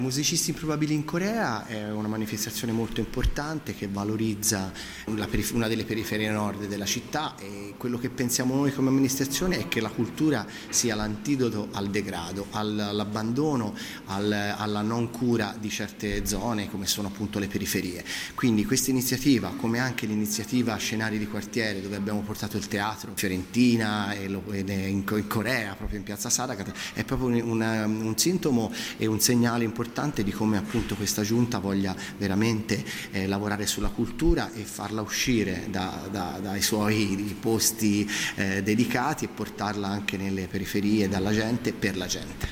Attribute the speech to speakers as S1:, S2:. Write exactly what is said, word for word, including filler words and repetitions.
S1: Musicisti Improbabili in Corea è una manifestazione molto importante che valorizza una delle periferie nord della città, e quello che pensiamo noi come amministrazione è che la cultura sia l'antidoto al degrado, all'abbandono, alla non cura di certe zone come sono appunto le periferie. Quindi questa iniziativa, come anche l'iniziativa Scenari di Quartiere, dove abbiamo portato il teatro Fiorentina e in Corea, proprio in piazza Sadakat, è proprio un, un sintomo e un segnale importante di come appunto questa giunta voglia veramente eh, lavorare sulla cultura e farla uscire da, da, dai suoi posti eh, dedicati e portarla anche nelle periferie dalla gente, per la gente.